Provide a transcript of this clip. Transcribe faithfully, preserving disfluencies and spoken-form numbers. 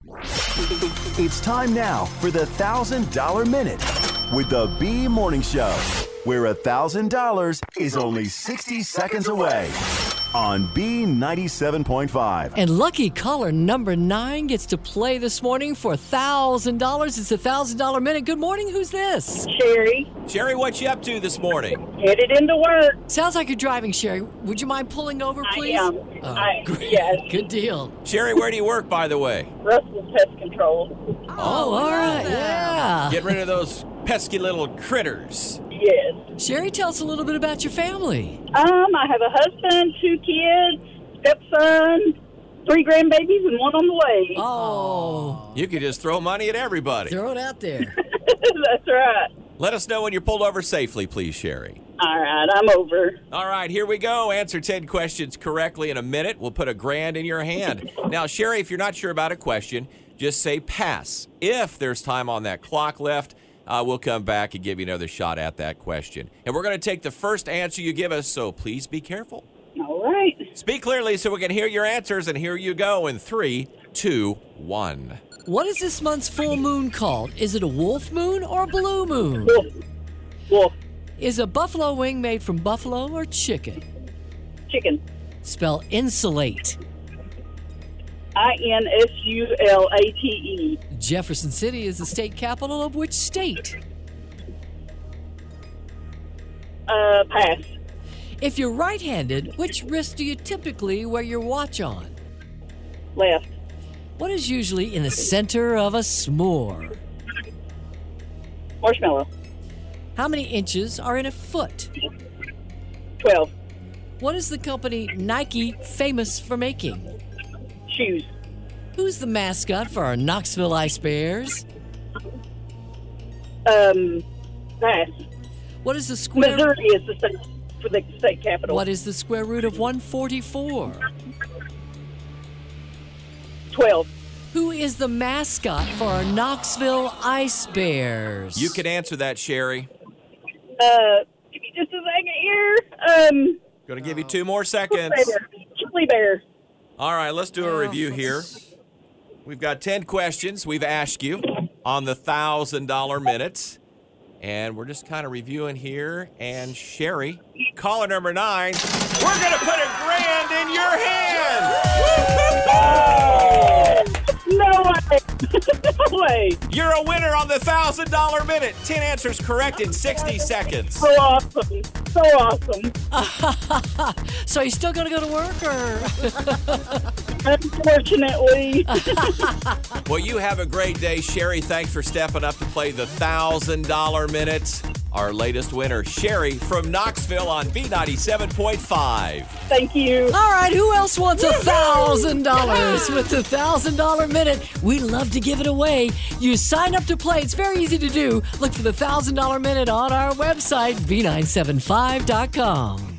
It's time now for the one thousand dollar Minute with the B Morning Show, where one thousand dollars is only sixty seconds away on B ninety-seven point five. And lucky caller number nine gets to play this morning for one thousand dollars. It's a one thousand dollar Minute. Good morning. Who's this? Sherry. Sherry, what you up to this morning? Headed into work. Sounds like you're driving, Sherry. Would you mind pulling over, please? I am. Oh, I, great. yes. Good deal. Sherry, where do you work, by the way? Russell's Pest Control. Oh, all right. Yeah. Get rid of those pesky little critters. Yes. Sherry, tell us a little bit about your family. Um, I have a husband, two kids, stepson, three grandbabies, and one on the way. Oh. You could just throw money at everybody. Throw it out there. That's right. Let us know when you're pulled over safely, please, Sherry. All right, I'm over. All right, here we go. Answer ten questions correctly in a minute. We'll put a grand in your hand. Now, Sherry, if you're not sure about a question, just say pass. If there's time on that clock left, uh, we'll come back and give you another shot at that question. And we're going to take the first answer you give us, so please be careful. All right. Speak clearly so we can hear your answers, and here you go in three, two, one. What is this month's full moon called? Is it a wolf moon or a blue moon? Wolf. Wolf. Is a buffalo wing made from buffalo or chicken? Chicken. Spell insulate. I N S U L A T E. Jefferson City is the state capital of which state? Uh, pass. If you're right-handed, which wrist do you typically wear your watch on? Left. What is usually in the center of a s'more? Marshmallow. How many inches are in a foot? Twelve. What is the company Nike famous for making? Shoes. Who's the mascot for our Knoxville Ice Bears? Um, pass. What is the square? Missouri is the state for the state capital. What is the square root of one forty-four? Twelve. Who is the mascot for our Knoxville Ice Bears? You can answer that, Sherry. Uh, give me just a second here. Um, Going to give you two more seconds. bear. Chili bear. All right, let's do a review here. We've got ten questions we've asked you on the one thousand dollar Minute. And we're just kind of reviewing here. And Sherry, caller number nine, we're going to put a grand in your hand. No way. No way. You're a winner on the one thousand dollar Minute. ten answers correct in sixty seconds. So awesome. So awesome. So you still going to go to work, or? Unfortunately. Well, you have a great day, Sherry. Thanks for stepping up to play the one thousand dollar Minute. Our latest winner, Sherry from Knoxville on B ninety-seven point five. Thank you. All right, who else wants a thousand dollars with the thousand dollar Minute? We love to give it away. You sign up to play. It's very easy to do. Look for the thousand dollar Minute on our website, B nine seven five dot com.